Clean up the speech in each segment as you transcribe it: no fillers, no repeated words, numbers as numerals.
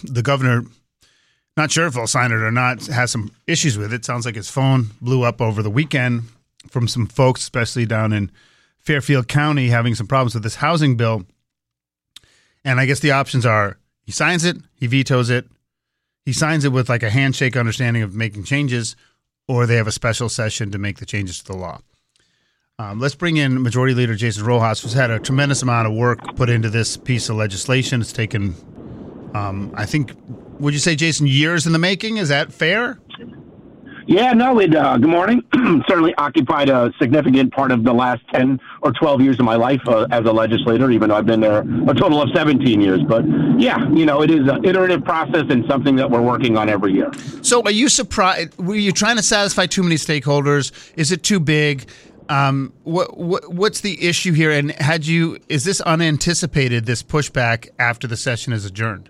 the governor, not sure if he'll sign it or not, has some issues with it. Sounds like his phone blew up over the weekend from some folks, especially down in Fairfield County, having some problems with this housing bill. And I guess the options are he signs it, he vetoes it, he signs it with like a handshake understanding of making changes, or they have a special session to make the changes to the law. Let's bring in Majority Leader Jason Rojas, who's had a tremendous amount of work put into this piece of legislation. It's taken, I think, would you say, Jason, years in the making? Is that fair? Yeah, no, good morning. Certainly occupied a significant part of the last 10 or 12 years of my life as a legislator, even though I've been there a total of 17 years. But yeah, it is an iterative process and something that we're working on every year. So are you surprised? Were you trying to satisfy too many stakeholders? Is it too big? What's the issue here? And is this unanticipated, this pushback after the session is adjourned?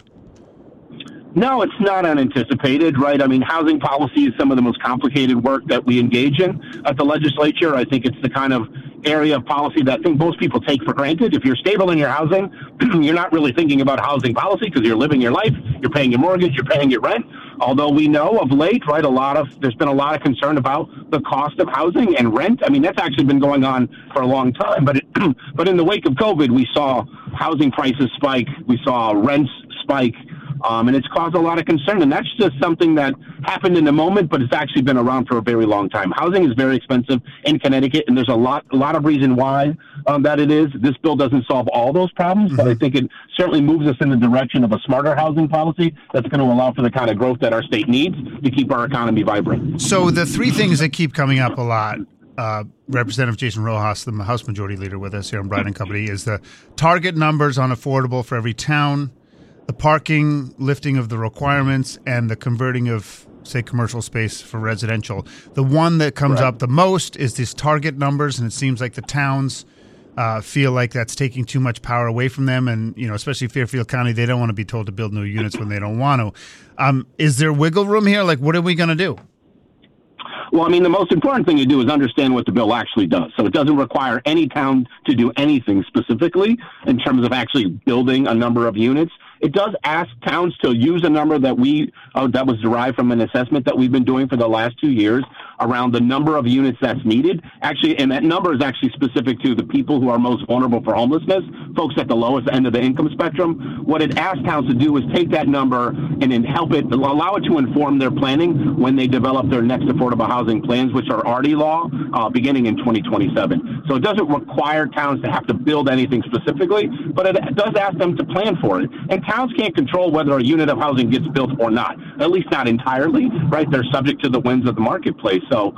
No, it's not unanticipated, right? I mean, housing policy is some of the most complicated work that we engage in at the legislature. I think it's the kind of area of policy that I think most people take for granted. If you're stable in your housing, you're not really thinking about housing policy because you're living your life, you're paying your mortgage, you're paying your rent. Although we know of late, right, there's been a lot of concern about the cost of housing and rent. I mean, that's actually been going on for a long time. But in the wake of COVID, we saw housing prices spike, we saw rents spike. And it's caused a lot of concern. And that's just something that happened in the moment, but it's actually been around for a very long time. Housing is very expensive in Connecticut, and there's a lot of reason why that it is. This bill doesn't solve all those problems, but I think it certainly moves us in the direction of a smarter housing policy that's going to allow for the kind of growth that our state needs to keep our economy vibrant. So the three things that keep coming up a lot, Representative Jason Rojas, the House Majority Leader with us here on Bryan & Company, is the target numbers on affordable for every town, the parking, lifting of the requirements, and the converting of, say, commercial space for residential. The one that comes up the most is these target numbers, and it seems like the towns feel like that's taking too much power away from them. And, especially Fairfield County, they don't want to be told to build new units when they don't want to. Is there wiggle room here? Like, what are we going to do? Well, I mean, the most important thing to do is understand what the bill actually does. So it doesn't require any town to do anything specifically in terms of actually building a number of units. It does ask towns to use a number that that was derived from an assessment that we've been doing for the last 2 years around the number of units that's needed. Actually, and that number is actually specific to the people who are most vulnerable for homelessness, folks at the lowest end of the income spectrum. What it asks towns to do is take that number and then allow it to inform their planning when they develop their next affordable housing plans, which are already law, beginning in 2027. So it doesn't require towns to have to build anything specifically, but it does ask them to plan for it. And towns can't control whether a unit of housing gets built or not, at least not entirely, right? They're subject to the whims of the marketplace. So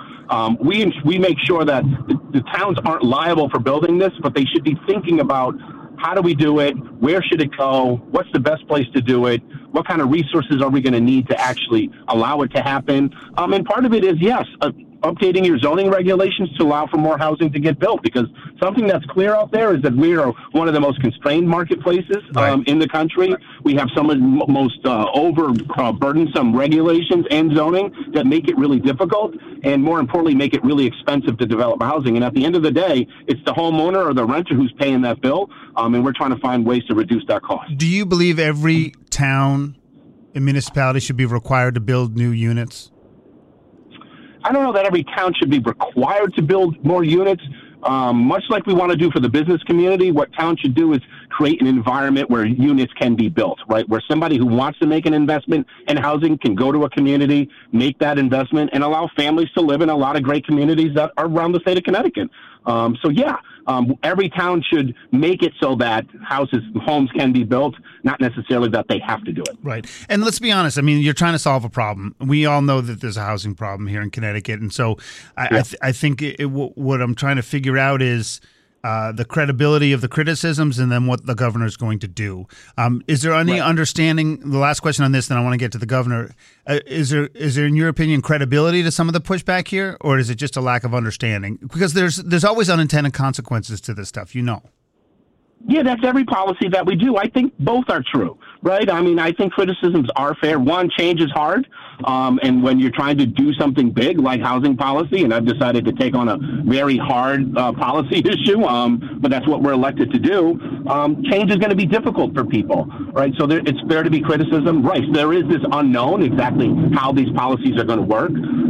we make sure that the towns aren't liable for building this, but they should be thinking about how do we do it? Where should it go? What's the best place to do it? What kind of resources are we going to need to actually allow it to happen? And part of it is, yes, updating your zoning regulations to allow for more housing to get built, because something that's clear out there is that we are one of the most constrained marketplaces in the country. We have some of the most burdensome regulations and zoning that make it really difficult, and more importantly, make it really expensive to develop housing. And at the end of the day, it's the homeowner or the renter who's paying that bill, and we're trying to find ways to reduce that cost. Do you believe every town and municipality should be required to build new units? I don't know that every town should be required to build more units. Much like we want to do for the business community, what towns should do is create an environment where units can be built, right? Where somebody who wants to make an investment in housing can go to a community, make that investment, and allow families to live in a lot of great communities that are around the state of Connecticut. Every town should make it so that homes can be built, not necessarily that they have to do it. Right. And let's be honest. I mean, you're trying to solve a problem. We all know that there's a housing problem here in Connecticut. And so I think what I'm trying to figure out is the credibility of the criticisms and then what the governor is going to do. Is there any understanding, the last question on this, then I want to get to the governor, is there, in your opinion, credibility to some of the pushback here, or is it just a lack of understanding? Because there's always unintended consequences to this stuff, Yeah, that's every policy that we do. I think both are true, right? I mean, I think criticisms are fair. One, change is hard. And when you're trying to do something big like housing policy, and I've decided to take on a very hard policy issue, but that's what we're elected to do, change is going to be difficult for people, right? So it's fair to be criticism. Right. There is this unknown exactly how these policies are going to work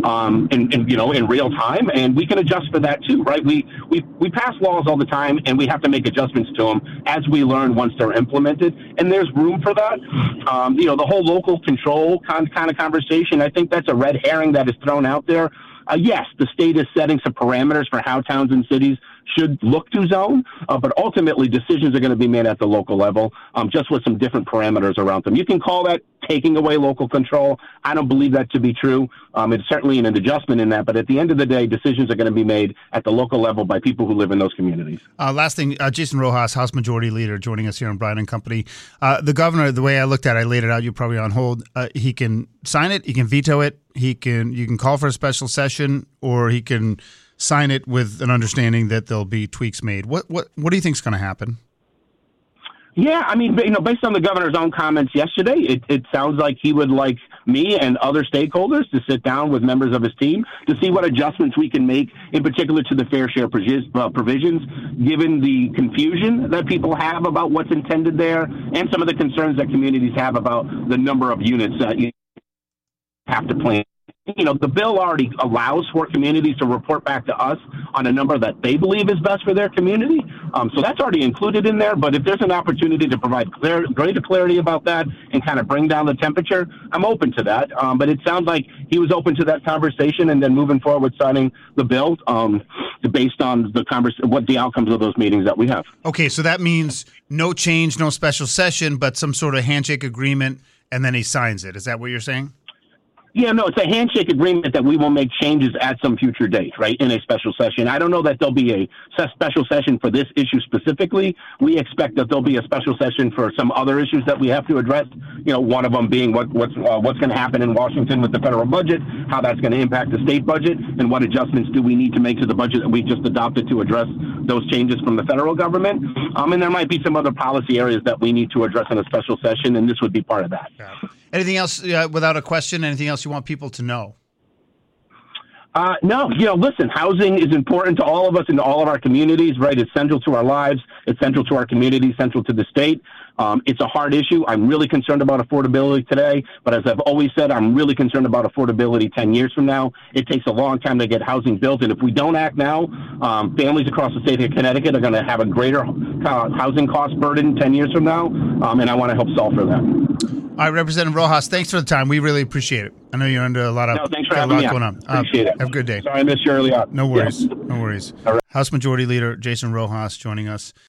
in real time, and we can adjust for that too, right? We pass laws all the time, and we have to make adjustments to them as we learn once they're implemented, and there's room for that. The whole local control kind of conversation, I think that's a red herring that is thrown out there. Yes, the state is setting some parameters for how towns and cities should look to zone, but ultimately decisions are going to be made at the local level, just with some different parameters around them. You can call that taking away local control. I don't believe that to be true. It's certainly an adjustment in that, but at the end of the day, decisions are going to be made at the local level by people who live in those communities. Last thing, Jason Rojas, House Majority Leader, joining us here on Bryan and Company. The governor, the way I looked at it, I laid it out, you're probably on hold. He can sign it, he can veto it, you can call for a special session, or he can sign it with an understanding that there'll be tweaks made. What do you think is going to happen? Yeah, I mean, based on the governor's own comments yesterday, it sounds like he would like me and other stakeholders to sit down with members of his team to see what adjustments we can make, in particular to the fair share provisions, given the confusion that people have about what's intended there and some of the concerns that communities have about the number of units that you have to plan. The bill already allows for communities to report back to us on a number that they believe is best for their community. So that's already included in there. But if there's an opportunity to provide greater clarity about that and kind of bring down the temperature, I'm open to that. But it sounds like he was open to that conversation and then moving forward with signing the bill based on what the outcomes of those meetings that we have. Okay, so that means no change, no special session, but some sort of handshake agreement, and then he signs it. Is that what you're saying? Yeah, no, it's a handshake agreement that we will make changes at some future date, right, in a special session. I don't know that there'll be a special session for this issue specifically. We expect that there'll be a special session for some other issues that we have to address, one of them being what's going to happen in Washington with the federal budget, how that's going to impact the state budget, and what adjustments do we need to make to the budget that we just adopted to address those changes from the federal government. And there might be some other policy areas that we need to address in a special session, and this would be part of that. Yeah. Anything else, without a question, anything else you want people to know? No, listen, housing is important to all of us and to all of our communities, right? It's central to our lives. It's central to our community, central to the state. It's a hard issue. I'm really concerned about affordability today, but as I've always said, I'm really concerned about affordability 10 years from now. It takes a long time to get housing built, and if we don't act now, families across the state of Connecticut are going to have a greater housing cost burden 10 years from now, and I want to help solve for that. All right, Representative Rojas, thanks for the time. We really appreciate it. I know you're under a lot of thanks for having me going on. Appreciate it. Have a good day. Sorry I missed you early on. No worries. No worries. All right. House Majority Leader Jason Rojas joining us.